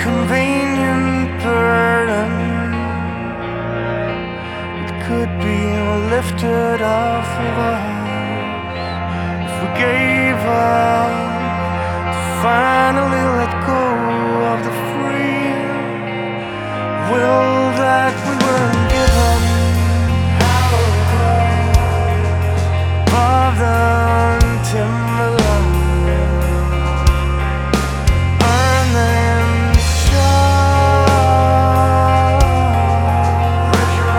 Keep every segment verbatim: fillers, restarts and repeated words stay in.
convenient burden. It could be lifted off of us if we gave up to finally let go of the free will that we weren't given. Above the timberline, our names shine.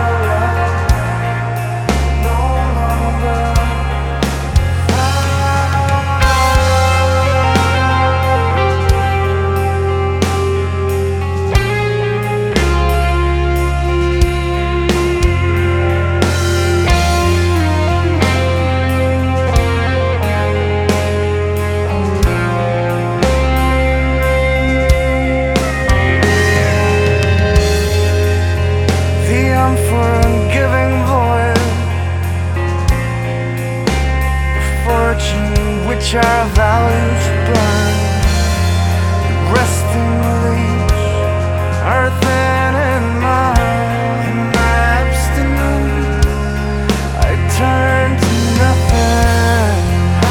No longer unforgiving void, the fortune which our values burn, the resting leash, earth and in mine. In my abstinence, I turn to nothing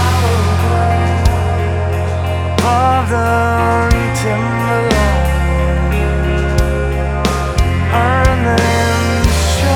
above the timberline. Our names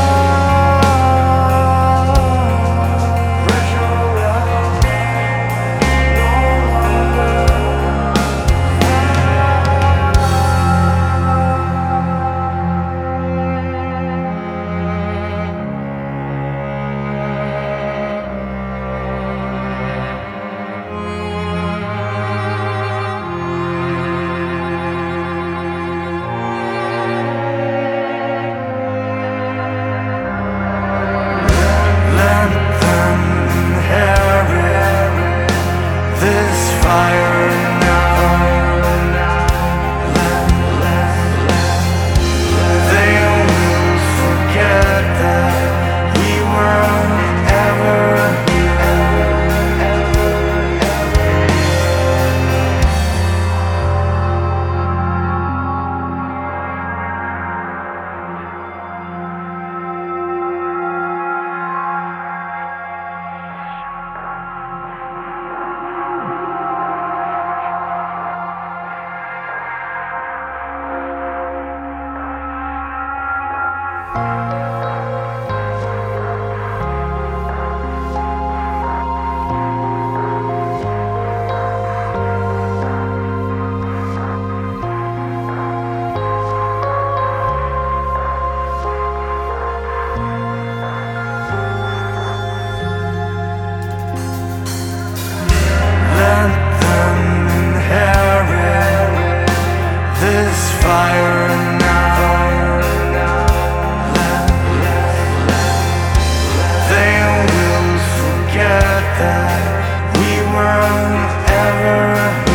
this fire now. Let, let, let, they will forget that we were ever, ever, ever, this fire now. Let, let, let, they will forget that we were ever